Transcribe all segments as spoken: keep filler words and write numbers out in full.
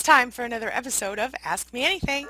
time for another episode of Ask Me Anything.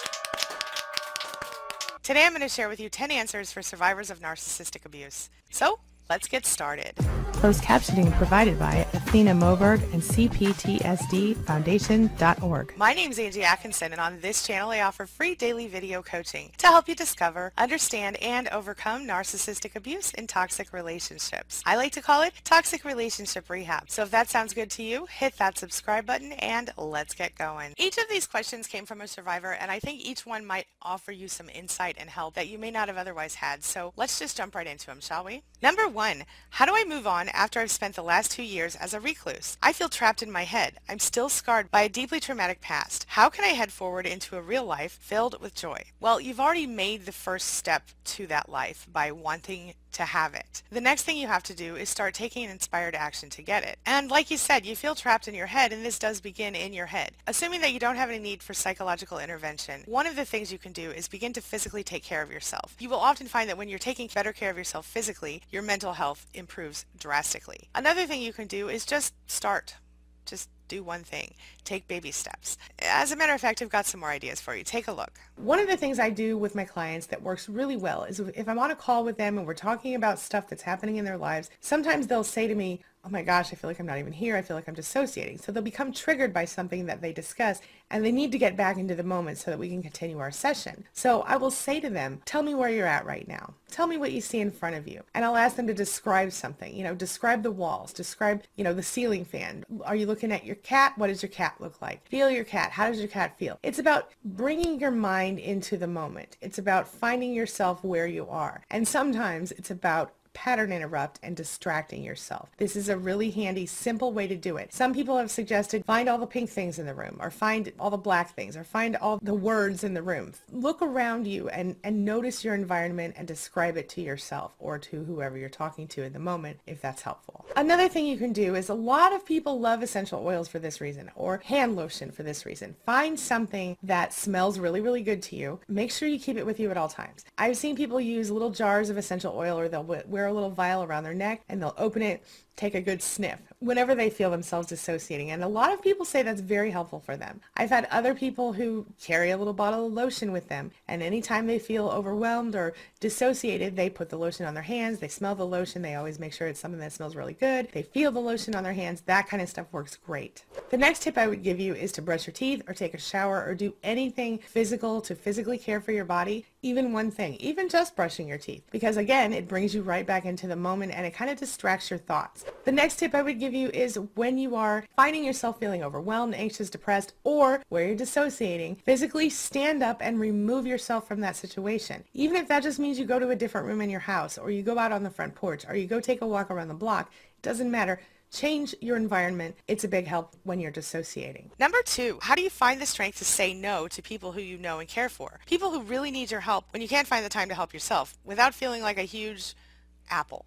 Today I'm going to share with you ten answers for survivors of narcissistic abuse. So, let's get started. Closed captioning provided by Athena Moberg and C P T S D Foundation dot org. My name is Angie Atkinson, and on this channel I offer free daily video coaching to help you discover, understand, and overcome narcissistic abuse in toxic relationships. I like to call it toxic relationship rehab. So if that sounds good to you, hit that subscribe button and let's get going. Each of these questions came from a survivor, and I think each one might offer you some insight and help that you may not have otherwise had. So let's just jump right into them, shall we? Number one, how do I move on after I've spent the last two years as a recluse? I feel trapped in my head. I'm still scarred by a deeply traumatic past. How can I head forward into a real life filled with joy? Well, you've already made the first step to that life by wanting to have it. The next thing you have to do is start taking an inspired action to get it. And like you said, you feel trapped in your head, and this does begin in your head. Assuming that you don't have any need for psychological intervention, one of the things you can do is begin to physically take care of yourself. You will often find that when you're taking better care of yourself physically, your mental health improves drastically. Another thing you can do is just start. Just do one thing. Take baby steps. As a matter of fact, I've got some more ideas for you. Take a look. One of the things I do with my clients that works really well is if I'm on a call with them and we're talking about stuff that's happening in their lives, sometimes they'll say to me, oh my gosh, I feel like I'm not even here. I feel like I'm dissociating. So they'll become triggered by something that they discuss, and they need to get back into the moment so that we can continue our session. So I will say to them, tell me where you're at right now. Tell me what you see in front of you. And I'll ask them to describe something. You know, describe the walls. Describe, you know, the ceiling fan. Are you looking at your cat? What does your cat look like? Feel your cat. How does your cat feel? It's about bringing your mind into the moment. It's about finding yourself where you are. And sometimes it's about pattern interrupt and distracting yourself. This is a really handy, simple way to do it. Some people have suggested find all the pink things in the room, or find all the black things, or find all the words in the room. Look around you and, and notice your environment and describe it to yourself or to whoever you're talking to in the moment, if that's helpful. Another thing you can do is a lot of people love essential oils for this reason, or hand lotion for this reason. Find something that smells really, really good to you. Make sure you keep it with you at all times. I've seen people use little jars of essential oil, or they'll wear a little vial around their neck and they'll open it, take a good sniff whenever they feel themselves dissociating. And a lot of people say that's very helpful for them. I've had other people who carry a little bottle of lotion with them, and anytime they feel overwhelmed or dissociated, they put the lotion on their hands, they smell the lotion, they always make sure it's something that smells really good, they feel the lotion on their hands. That kind of stuff works great. The next tip I would give you is to brush your teeth or take a shower or do anything physical to physically care for your body. Even one thing, even just brushing your teeth, because again, it brings you right back into the moment and it kind of distracts your thoughts. The next tip I would give you is when you are finding yourself feeling overwhelmed, anxious, depressed, or where you're dissociating, physically stand up and remove yourself from that situation. Even if that just means you go to a different room in your house, or you go out on the front porch, or you go take a walk around the block, it doesn't matter. Change your environment. It's a big help when you're dissociating. Number two, how do you find the strength to say no to people who you know and care for? People who really need your help when you can't find the time to help yourself without feeling like a huge apple.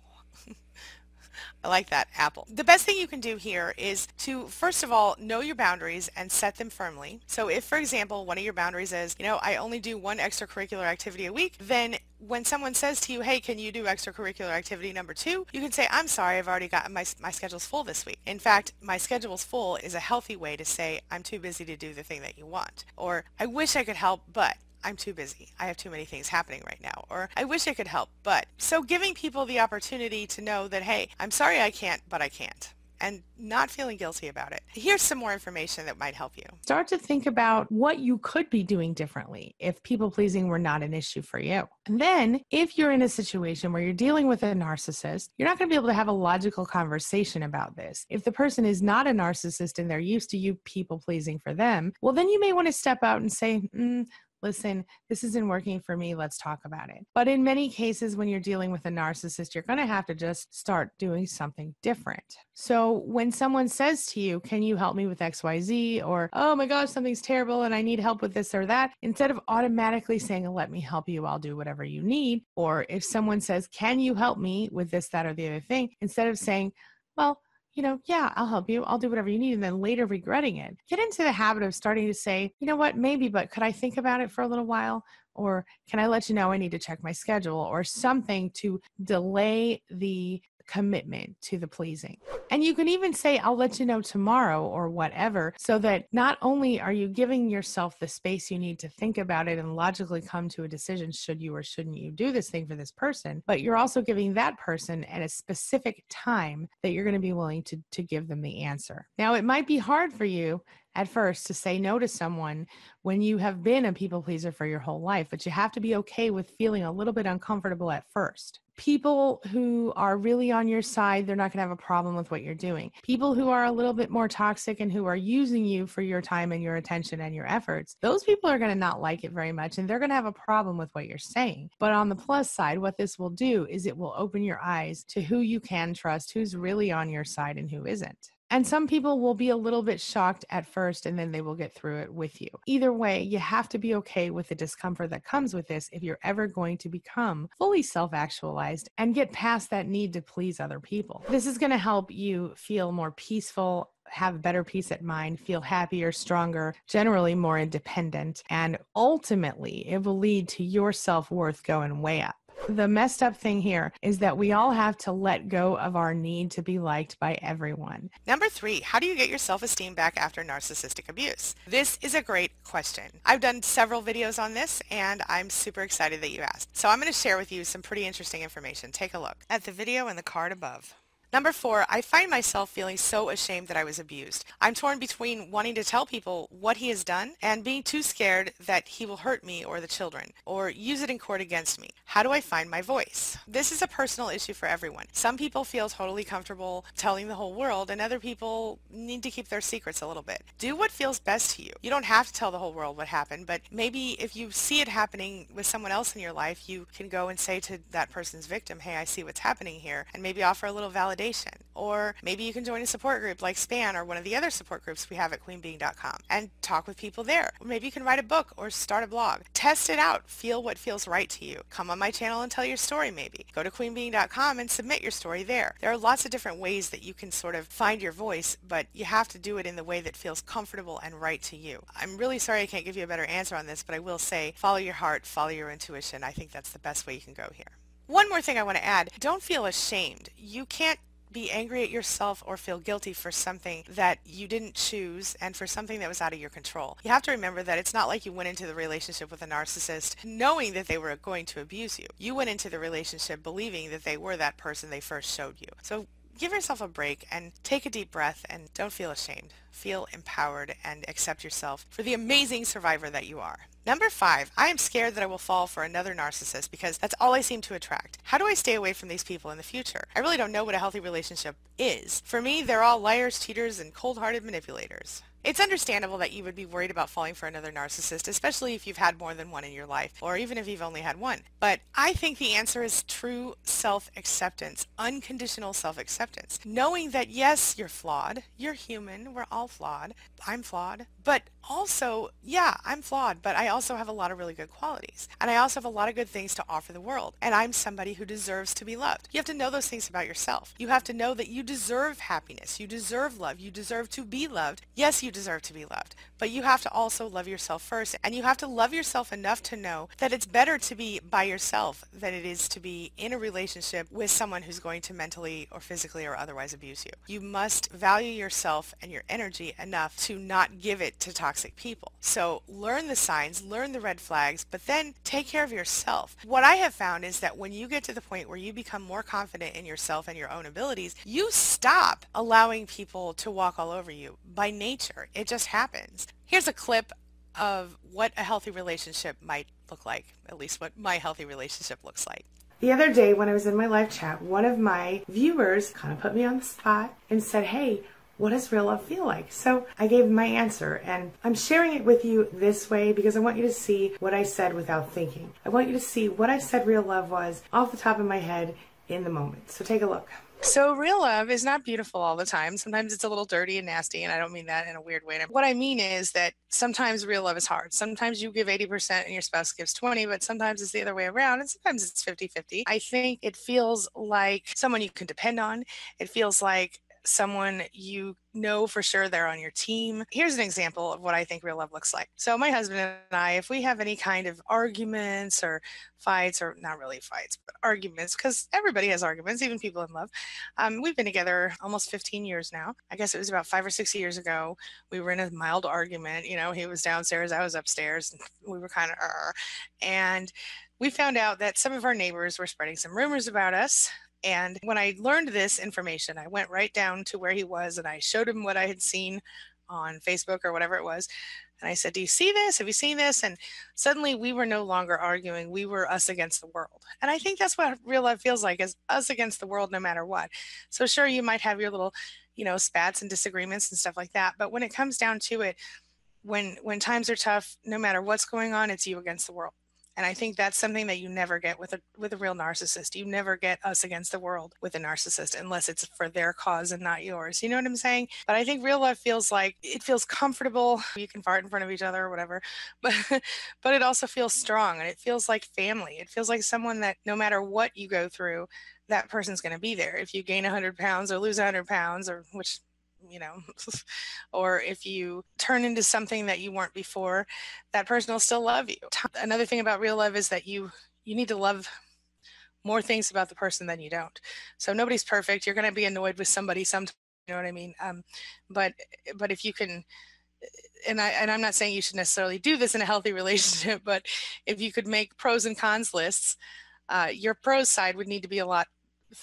I like that, apple. The best thing you can do here is to, first of all, know your boundaries and set them firmly. So if, for example, one of your boundaries is, you know, I only do one extracurricular activity a week, then when someone says to you, hey, can you do extracurricular activity number two, you can say, I'm sorry, I've already got, my, my schedule's full this week. In fact, my schedule's full is a healthy way to say, I'm too busy to do the thing that you want. Or, I wish I could help, but I'm too busy. I have too many things happening right now. Or I wish I could help, but. So giving people the opportunity to know that, hey, I'm sorry I can't, but I can't. And not feeling guilty about it. Here's some more information that might help you. Start to think about what you could be doing differently if people pleasing were not an issue for you. And then if you're in a situation where you're dealing with a narcissist, you're not going to be able to have a logical conversation about this. If the person is not a narcissist and they're used to you people pleasing for them, well, then you may want to step out and say, mm, listen, this isn't working for me. Let's talk about it. But in many cases, when you're dealing with a narcissist, you're going to have to just start doing something different. So when someone says to you, can you help me with X Y Z? Or, oh my gosh, something's terrible and I need help with this or that, instead of automatically saying, let me help you, I'll do whatever you need. Or if someone says, can you help me with this, that, or the other thing, instead of saying, well, you know, yeah, I'll help you. I'll do whatever you need. And then later regretting it. Get into the habit of starting to say, you know what, maybe, but could I think about it for a little while? Or can I let you know I need to check my schedule or something to delay the commitment to the pleasing. And you can even say, I'll let you know tomorrow or whatever, so that not only are you giving yourself the space you need to think about it and logically come to a decision, should you or shouldn't you do this thing for this person, but you're also giving that person at a specific time that you're going to be willing to, to give them the answer. Now, it might be hard for you at first to say no to someone when you have been a people pleaser for your whole life, but you have to be okay with feeling a little bit uncomfortable at first. People who are really on your side, they're not going to have a problem with what you're doing. People who are a little bit more toxic and who are using you for your time and your attention and your efforts, those people are going to not like it very much, and they're going to have a problem with what you're saying. But on the plus side, what this will do is it will open your eyes to who you can trust, who's really on your side and who isn't. And some people will be a little bit shocked at first, and then they will get through it with you. Either way, you have to be okay with the discomfort that comes with this if you're ever going to become fully self-actualized and get past that need to please other people. This is going to help you feel more peaceful, have better peace at mind, feel happier, stronger, generally more independent, and ultimately it will lead to your self-worth going way up. The messed up thing here is that we all have to let go of our need to be liked by everyone. Number three, how do you get your self-esteem back after narcissistic abuse? This is a great question. I've done several videos on this, and I'm super excited that you asked. So I'm going to share with you some pretty interesting information. Take a look at the video and the card above. Number four, I find myself feeling so ashamed that I was abused. I'm torn between wanting to tell people what he has done and being too scared that he will hurt me or the children or use it in court against me. How do I find my voice? This is a personal issue for everyone. Some people feel totally comfortable telling the whole world, and other people need to keep their secrets a little bit. Do what feels best to you. You don't have to tell the whole world what happened, but maybe if you see it happening with someone else in your life, you can go and say to that person's victim, hey, I see what's happening here, and maybe offer a little validation. Or maybe you can join a support group like SPAN or one of the other support groups we have at queen beeing dot com and talk with people there. Or maybe you can write a book or start a blog. Test it out. Feel what feels right to you. Come on my channel and tell your story maybe. Go to queen beeing dot com and submit your story there. There are lots of different ways that you can sort of find your voice, but you have to do it in the way that feels comfortable and right to you. I'm really sorry I can't give you a better answer on this, but I will say follow your heart, follow your intuition. I think that's the best way you can go here. One more thing I want to add. Don't feel ashamed. You can't be angry at yourself or feel guilty for something that you didn't choose and for something that was out of your control. You have to remember that it's not like you went into the relationship with a narcissist knowing that they were going to abuse you. You went into the relationship believing that they were that person they first showed you. So give yourself a break and take a deep breath and don't feel ashamed. Feel empowered and accept yourself for the amazing survivor that you are. Number five, I am scared that I will fall for another narcissist because that's all I seem to attract. How do I stay away from these people in the future? I really don't know what a healthy relationship is. For me, they're all liars, cheaters, and cold-hearted manipulators. It's understandable that you would be worried about falling for another narcissist, especially if you've had more than one in your life, or even if you've only had one. But I think the answer is true self-acceptance, unconditional self-acceptance. Knowing that, yes, you're flawed, you're human, we're all flawed, I'm flawed, but also, yeah, I'm flawed, but I also have a lot of really good qualities. And I also have a lot of good things to offer the world. And I'm somebody who deserves to be loved. You have to know those things about yourself. You have to know that you deserve happiness. You deserve love. You deserve to be loved. Yes, you deserve to be loved, but you have to also love yourself first. And you have to love yourself enough to know that it's better to be by yourself than it is to be in a relationship with someone who's going to mentally or physically or otherwise abuse you. You must value yourself and your energy enough to not give it to toxic people. So learn the signs, learn the red flags, but then take care of yourself. What I have found is that when you get to the point where you become more confident in yourself and your own abilities, you stop allowing people to walk all over you by nature. It just happens. Here's a clip of what a healthy relationship might look like, at least what my healthy relationship looks like. The other day when I was in my live chat, one of my viewers kind of put me on the spot and said, hey, what does real love feel like? So I gave my answer, and I'm sharing it with you this way because I want you to see what I said without thinking. I want you to see what I said real love was off the top of my head in the moment. So take a look. So real love is not beautiful all the time. Sometimes it's a little dirty and nasty, and I don't mean that in a weird way. What I mean is that sometimes real love is hard. Sometimes you give eighty percent and your spouse gives twenty, but sometimes it's the other way around, and sometimes it's fifty fifty. I think it feels like someone you can depend on. It feels like someone you know for sure they're on your team. Here's an example of what I think real love looks like. So my husband and I, if we have any kind of arguments or fights, or not really fights, but arguments, because everybody has arguments, even people in love. Um, we've been together almost fifteen years now. I guess it was about five or six years ago. We were in a mild argument. You know, he was downstairs, I was upstairs, and we were kind of, uh, and we found out that some of our neighbors were spreading some rumors about us. And when I learned this information, I went right down to where he was and I showed him what I had seen on Facebook or whatever it was. And I said, do you see this? Have you seen this? And suddenly we were no longer arguing. We were us against the world. And I think that's what real love feels like, is us against the world no matter what. So sure, you might have your little, you know, spats and disagreements and stuff like that. But when it comes down to it, when when times are tough, no matter what's going on, it's you against the world. And I think that's something that you never get with a with a real narcissist. You never get us against the world with a narcissist unless it's for their cause and not yours. You know what I'm saying? But I think real love feels like, it feels comfortable. You can fart in front of each other or whatever, but but it also feels strong, and it feels like family. It feels like someone that no matter what you go through, that person's going to be there. If you gain one hundred pounds or lose one hundred pounds, or which you know, or if you turn into something that you weren't before, that person will still love you. Another thing about real love is that you you need to love more things about the person than you don't. So nobody's perfect. You're going to be annoyed with somebody sometimes, you know what I mean? Um, but but if you can, and I and I'm not saying you should necessarily do this in a healthy relationship, but if you could make pros and cons lists, uh, your pros side would need to be a lot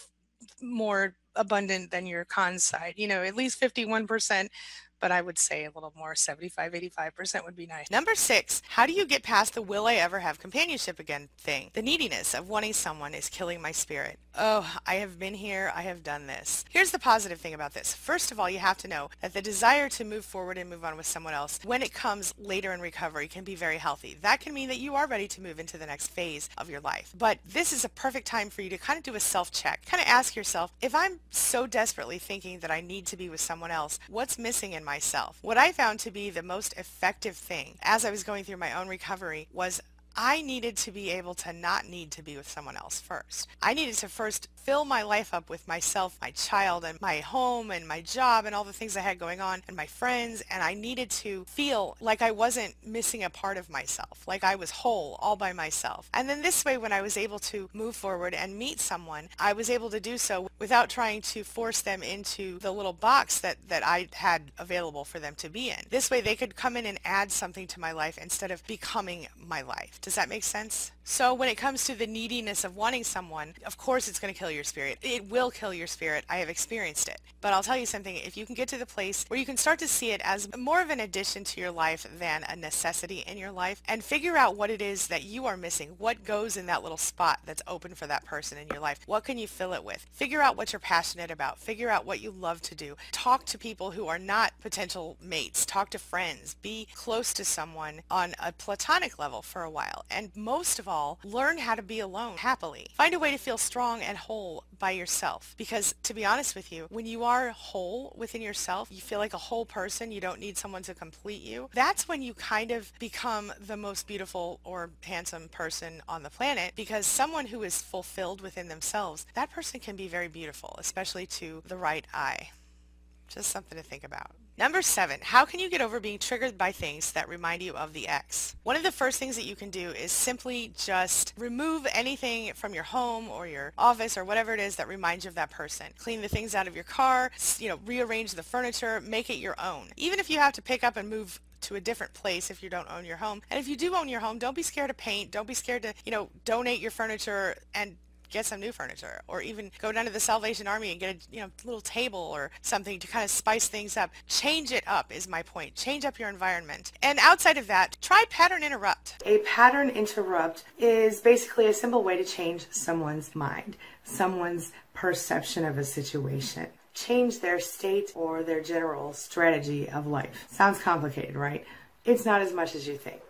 more abundant than your cons side, you know, at least fifty-one percent, but I would say a little more, seventy-five, eighty-five percent would be nice. Number six, how do you get past the will I ever have companionship again thing? The neediness of wanting someone is killing my spirit. Oh, I have been here. I have done this. Here's the positive thing about this. First of all, you have to know that the desire to move forward and move on with someone else, when it comes later in recovery, can be very healthy. That can mean that you are ready to move into the next phase of your life. But this is a perfect time for you to kind of do a self-check. Kind of ask yourself, if I'm so desperately thinking that I need to be with someone else, what's missing in myself? What I found to be the most effective thing as I was going through my own recovery was I needed to be able to not need to be with someone else first. I needed to first fill my life up with myself, my child, and my home, and my job, and all the things I had going on, and my friends, and I needed to feel like I wasn't missing a part of myself, like I was whole all by myself. And then this way, when I was able to move forward and meet someone, I was able to do so without trying to force them into the little box that, that I had available for them to be in. This way, they could come in and add something to my life instead of becoming my life. Does that make sense? So when it comes to the neediness of wanting someone, of course it's going to kill your spirit. It will kill your spirit. I have experienced it. But I'll tell you something, if you can get to the place where you can start to see it as more of an addition to your life than a necessity in your life, and figure out what it is that you are missing, what goes in that little spot that's open for that person in your life, what can you fill it with? Figure out what you're passionate about. Figure out what you love to do. Talk to people who are not potential mates. Talk to friends. Be close to someone on a platonic level for a while. And most of all, learn how to be alone happily. Find a way to feel strong and whole by yourself. Because to be honest with you, when you are whole within yourself, you feel like a whole person, you don't need someone to complete you. That's when you kind of become the most beautiful or handsome person on the planet, because someone who is fulfilled within themselves, that person can be very beautiful, especially to the right eye. Just something to think about. Number seven, how can you get over being triggered by things that remind you of the ex? One of the first things that you can do is simply just remove anything from your home or your office or whatever it is that reminds you of that person. Clean the things out of your car, you know, rearrange the furniture, make it your own. Even if you have to pick up and move to a different place if you don't own your home. And if you do own your home, don't be scared to paint. Don't be scared to, you know, donate your furniture and get some new furniture, or even go down to the Salvation Army and get a you know little table or something to kind of spice things up. Change it up is my point. Change up your environment. And outside of that, try pattern interrupt. A pattern interrupt is basically a simple way to change someone's mind, someone's perception of a situation, change their state or their general strategy of life. Sounds complicated, right? It's not as much as you think.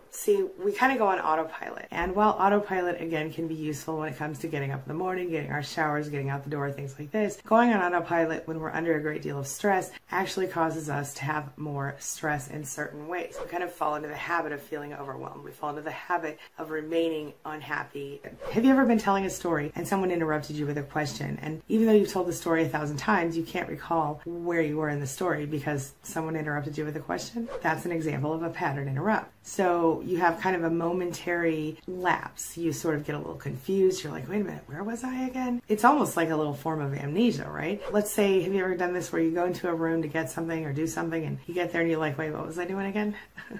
See, we kind of go on autopilot. And while autopilot, again, can be useful when it comes to getting up in the morning, getting our showers, getting out the door, things like this, going on autopilot when we're under a great deal of stress actually causes us to have more stress in certain ways. We kind of fall into the habit of feeling overwhelmed. We fall into the habit of remaining unhappy. Have you ever been telling a story and someone interrupted you with a question? And even though you've told the story a thousand times, you can't recall where you were in the story because someone interrupted you with a question? That's an example of a pattern interrupt. So you have kind of a momentary lapse. You sort of get a little confused. You're like, wait a minute, where was I again? It's almost like a little form of amnesia, right? Let's say, have you ever done this where you go into a room to get something or do something and you get there and you're like, wait, what was I doing again?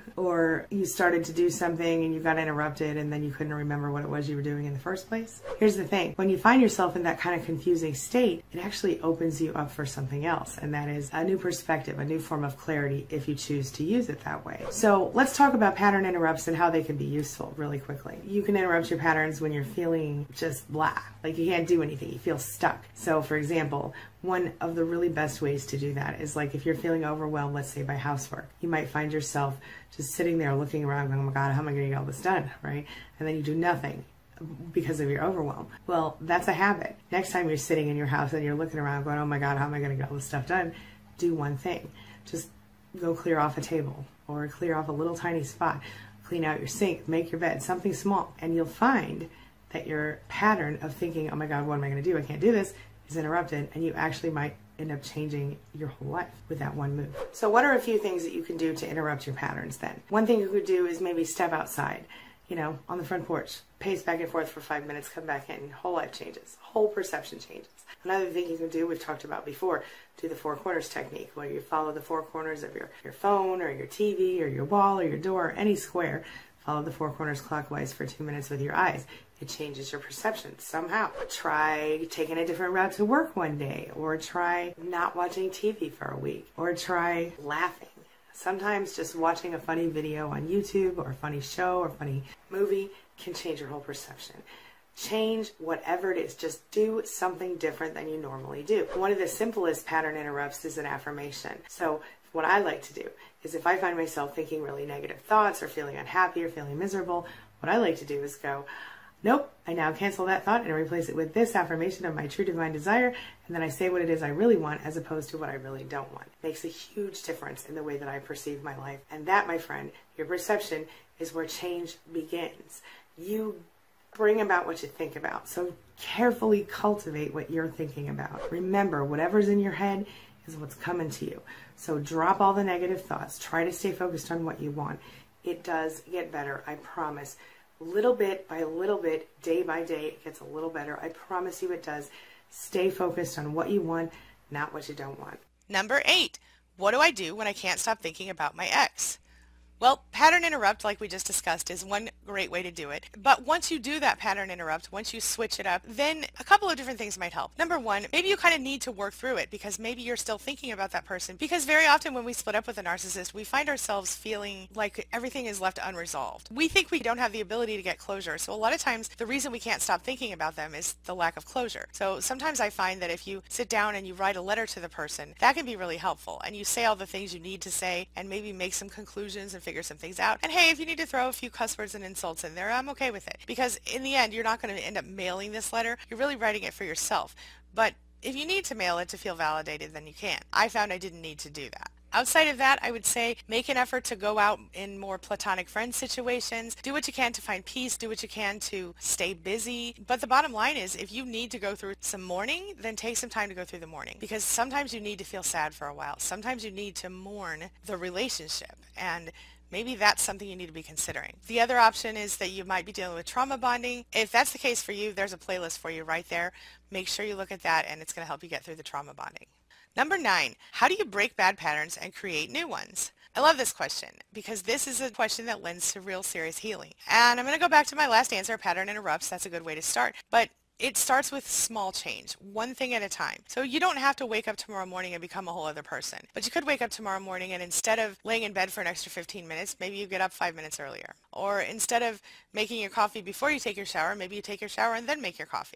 Or you started to do something and you got interrupted and then you couldn't remember what it was you were doing in the first place? Here's the thing. When you find yourself in that kind of confusing state, it actually opens you up for something else. And that is a new perspective, a new form of clarity if you choose to use it that way. So let's talk about pattern interrupts and how they can be useful really quickly. You can interrupt your patterns when you're feeling just blah, like you can't do anything, you feel stuck. So for example, one of the really best ways to do that is like if you're feeling overwhelmed, let's say by housework, you might find yourself just sitting there looking around going, oh my God, how am I going to get all this done, right? And then you do nothing because of your overwhelm. Well, that's a habit. Next time you're sitting in your house and you're looking around going, oh my God, how am I going to get all this stuff done? Do one thing. Just go clear off a table or clear off a little tiny spot. Clean out your sink, make your bed, something small. And you'll find that your pattern of thinking, oh my God, what am I going to do? I can't do this, is interrupted. And you actually might end up changing your whole life with that one move. So what are a few things that you can do to interrupt your patterns then? One thing you could do is maybe step outside, you know, on the front porch, pace back and forth for five minutes, come back in, whole life changes, whole perception changes. Another thing you can do, we've talked about before, do the four corners technique, where you follow the four corners of your, your phone or your T V or your wall or your door, any square, follow the four corners clockwise for two minutes with your eyes. It changes your perception somehow. Try taking a different route to work one day, or try not watching T V for a week, or try laughing. Sometimes just watching a funny video on YouTube or a funny show or funny movie can change your whole perception. Change whatever it is. Just do something different than you normally do. One of the simplest pattern interrupts is an affirmation. So what I like to do is if I find myself thinking really negative thoughts or feeling unhappy or feeling miserable, what I like to do is go, nope, I now cancel that thought and replace it with this affirmation of my true divine desire, and then I say what it is I really want as opposed to what I really don't want. It makes a huge difference in the way that I perceive my life. And that, my friend, your perception is where change begins. You bring about what you think about. So carefully cultivate what you're thinking about. Remember, whatever's in your head is what's coming to you. So drop all the negative thoughts. Try to stay focused on what you want. It does get better, I promise. Little bit by little bit, day by day, it gets a little better. I promise you it does. Stay focused on what you want, not what you don't want. Number eight, what do I do when I can't stop thinking about my ex? Well, pattern interrupt, like we just discussed, is one great way to do it. But once you do that pattern interrupt, once you switch it up, then a couple of different things might help. Number one, maybe you kind of need to work through it because maybe you're still thinking about that person. Because very often when we split up with a narcissist, we find ourselves feeling like everything is left unresolved. We think we don't have the ability to get closure. So a lot of times the reason we can't stop thinking about them is the lack of closure. So sometimes I find that if you sit down and you write a letter to the person, that can be really helpful. And you say all the things you need to say and maybe make some conclusions and figure some things out. And hey, if you need to throw a few cuss words and insults in there, I'm okay with it. Because in the end, you're not going to end up mailing this letter. You're really writing it for yourself. But if you need to mail it to feel validated, then you can. I found I didn't need to do that. Outside of that, I would say make an effort to go out in more platonic friend situations. Do what you can to find peace. Do what you can to stay busy. But the bottom line is, if you need to go through some mourning, then take some time to go through the mourning. Because sometimes you need to feel sad for a while. Sometimes you need to mourn the relationship. And maybe that's something you need to be considering. The other option is that you might be dealing with trauma bonding. If that's the case for you, there's a playlist for you right there. Make sure you look at that, and it's going to help you get through the trauma bonding. Number nine, how do you break bad patterns and create new ones? I love this question because this is a question that lends to real serious healing. And I'm going to go back to my last answer, pattern interrupts. That's a good way to start. But it starts with small change, one thing at a time. So you don't have to wake up tomorrow morning and become a whole other person. But you could wake up tomorrow morning and instead of laying in bed for an extra fifteen minutes, maybe you get up five minutes earlier. Or instead of making your coffee before you take your shower, maybe you take your shower and then make your coffee.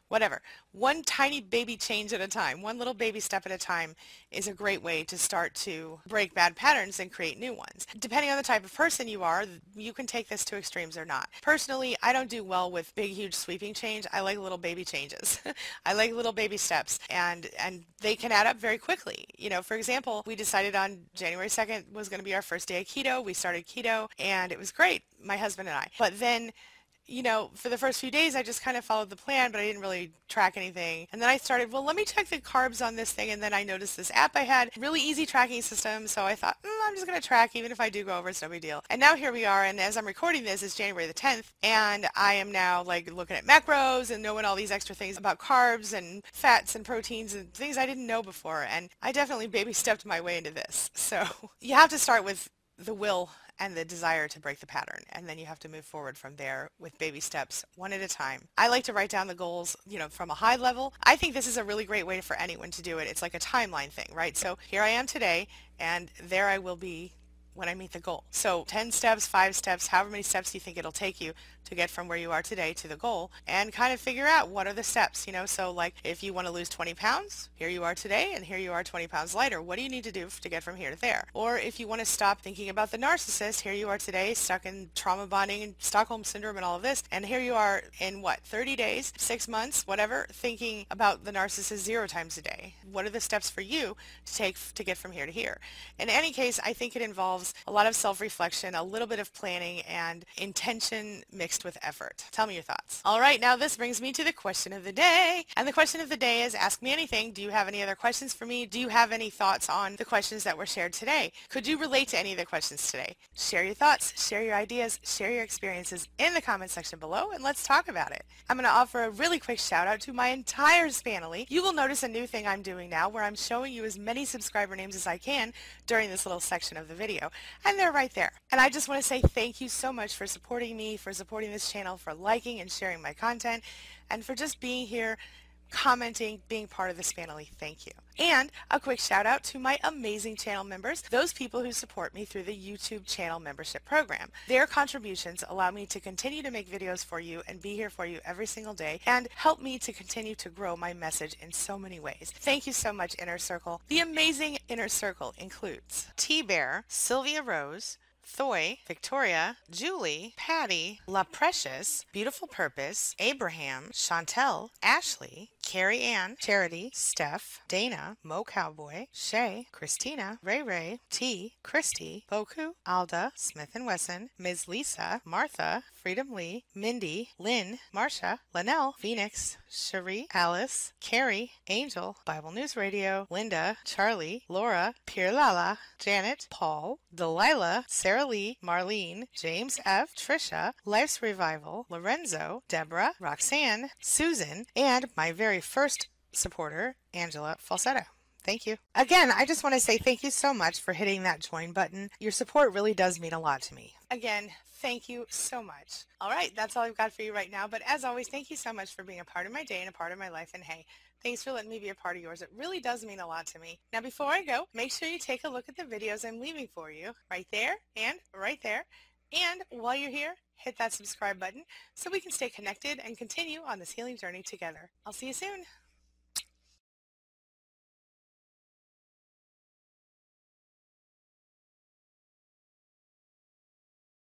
whatever. One tiny baby change at a time, one little baby step at a time is a great way to start to break bad patterns and create new ones. Depending on the type of person you are, you can take this to extremes or not. Personally, I don't do well with big, huge sweeping change. I like little baby changes. I like little baby steps, and and they can add up very quickly. You know, for example, we decided on January second was going to be our first day of keto. We started keto, and it was great, my husband and I. But then, you know, for the first few days, I just kind of followed the plan, but I didn't really track anything. And then I started, well, let me check the carbs on this thing. And then I noticed this app I had, really easy tracking system. So I thought, mm, I'm just going to track, even if I do go over, it's no big deal. And now here we are. And as I'm recording this, it's January the tenth. And I am now like looking at macros and knowing all these extra things about carbs and fats and proteins and things I didn't know before. And I definitely baby stepped my way into this. So you have to start with the will and the desire to break the pattern, and then you have to move forward from there with baby steps, one at a time. I like to write down the goals, you know, from a high level. I think this is a really great way for anyone to do it. It's like a timeline thing, right? So here I am today, and there I will be when I meet the goal. So ten steps, five steps, however many steps you think it'll take you to get from where you are today to the goal, and kind of figure out what are the steps, you know. So like if you want to lose twenty pounds, here you are today, and here you are twenty pounds lighter. What do you need to do to get from here to there? Or if you want to stop thinking about the narcissist, here you are today stuck in trauma bonding and Stockholm syndrome and all of this, and here you are in what, thirty days, six months, whatever, thinking about the narcissist zero times a day. What are the steps for you to take to get from here to here? In any case, I think it involves a lot of self-reflection, a little bit of planning, and intention mixed with effort. Tell me your thoughts. All right, now this brings me to the question of the day. And the question of the day is, ask me anything. Do you have any other questions for me? Do you have any thoughts on the questions that were shared today? Could you relate to any of the questions today? Share your thoughts, share your ideas, share your experiences in the comment section below, and let's talk about it. I'm going to offer a really quick shout out to my entire Spanily. You will notice a new thing I'm doing now where I'm showing you as many subscriber names as I can during this little section of the video. And they're right there. And I just want to say thank you so much for supporting me, for supporting this channel, for liking and sharing my content, and for just being here, commenting, being part of the Spanily. Thank you. And a quick shout out to my amazing channel members, those people who support me through the YouTube channel membership program. Their contributions allow me to continue to make videos for you and be here for you every single day, and help me to continue to grow my message in so many ways. Thank you so much, Inner Circle. The amazing Inner Circle includes T-Bear, Sylvia Rose, Thoy, Victoria, Julie, Patty, La Precious, Beautiful Purpose, Abraham, Chantel, Ashley, Carrie Ann, Charity, Steph, Dana, Mo Cowboy, Shay, Christina, Ray Ray, T, Christy, Boku, Alda, Smith and Wesson, Miz Lisa, Martha, Freedom Lee, Mindy, Lynn, Marsha, Linnell, Phoenix, Cherie, Alice, Carrie, Angel, Bible News Radio, Linda, Charlie, Laura, Pierre Lala, Janet, Paul, Delilah, Sarah Lee, Marlene, James F, Trisha, Life's Revival, Lorenzo, Deborah, Roxanne, Susan, and my very first supporter, Angela Falsetto. Thank you. Again, I just want to say thank you so much for hitting that join button. Your support really does mean a lot to me. Again, thank you so much. All right, that's all I've got for you right now. But as always, thank you so much for being a part of my day and a part of my life. And hey, thanks for letting me be a part of yours. It really does mean a lot to me. Now, before I go, make sure you take a look at the videos I'm leaving for you right there and right there. And while you're here, hit that subscribe button so we can stay connected and continue on this healing journey together. I'll see you soon.